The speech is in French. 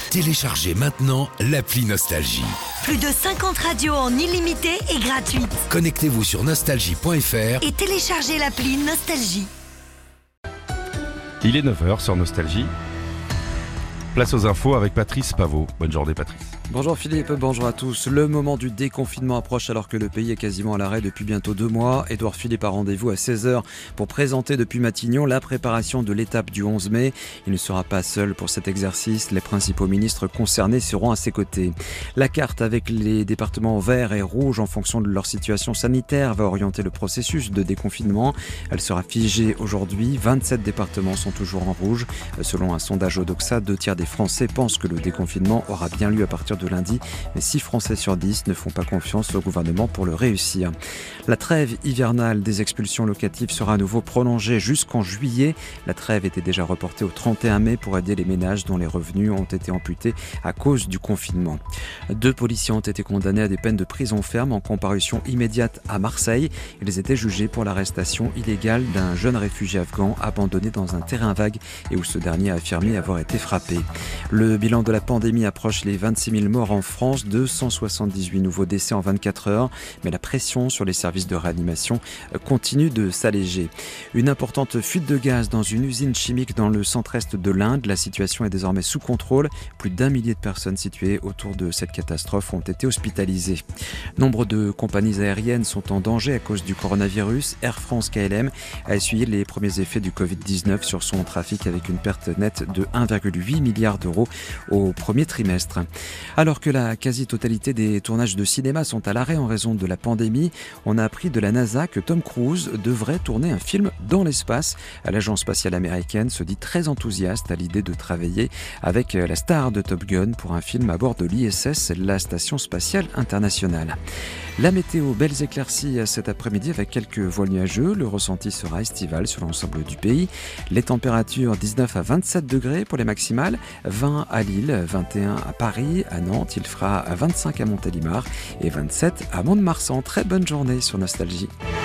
Téléchargez maintenant l'appli Nostalgie. Plus de 50 radios en illimité et gratuite. Connectez-vous sur nostalgie.fr Et téléchargez l'appli Nostalgie. Il est 9h sur Nostalgie. Place aux infos avec Patrice Pavot. Bonne journée Patrice. Bonjour Philippe, bonjour à tous. Le moment du déconfinement approche alors que le pays est quasiment à l'arrêt depuis bientôt 2 mois. Édouard Philippe a rendez-vous à 16h pour présenter depuis Matignon la préparation de l'étape du 11 mai. Il ne sera pas seul pour cet exercice. Les principaux ministres concernés seront à ses côtés. La carte avec les départements verts et rouges en fonction de leur situation sanitaire va orienter le processus de déconfinement. Elle sera figée aujourd'hui. 27 départements sont toujours en rouge. Selon un sondage Odoxa, 2 tiers des Français pensent que le déconfinement aura bien lieu à partir de lundi, mais 6 Français sur 10 ne font pas confiance au gouvernement pour le réussir. La trêve hivernale des expulsions locatives sera à nouveau prolongée jusqu'en juillet. La trêve était déjà reportée au 31 mai pour aider les ménages dont les revenus ont été amputés à cause du confinement. 2 policiers ont été condamnés à des peines de prison ferme en comparution immédiate à Marseille. Ils étaient jugés pour l'arrestation illégale d'un jeune réfugié afghan abandonné dans un terrain vague et où ce dernier a affirmé avoir été frappé. Le bilan de la pandémie approche les 26 000 morts en France, 278 nouveaux décès en 24 heures, mais la pression sur les services de réanimation continue de s'alléger. Une importante fuite de gaz dans une usine chimique dans le centre-est de l'Inde. La situation est désormais sous contrôle. Plus d'1 millier de personnes situées autour de cette catastrophe ont été hospitalisées. Nombre de compagnies aériennes sont en danger à cause du coronavirus. Air France KLM a essuyé les premiers effets du Covid-19 sur son trafic avec une perte nette de 1,8 milliard d'euros au premier trimestre. Alors que la quasi-totalité des tournages de cinéma sont à l'arrêt en raison de la pandémie, on a appris de la NASA que Tom Cruise devrait tourner un film dans l'espace. L'agence spatiale américaine se dit très enthousiaste à l'idée de travailler avec la star de Top Gun pour un film à bord de l'ISS, la station spatiale internationale. La météo, belles éclaircies cet après-midi avec quelques voiles nuageux. Le ressenti sera estival sur l'ensemble du pays. Les températures 19 à 27 degrés pour les maximales, 20 à Lille, 21 à Paris, à Nantes, il fera 25 à Montélimar et 27 à Mont-de-Marsan. Très bonne journée sur Nostalgie.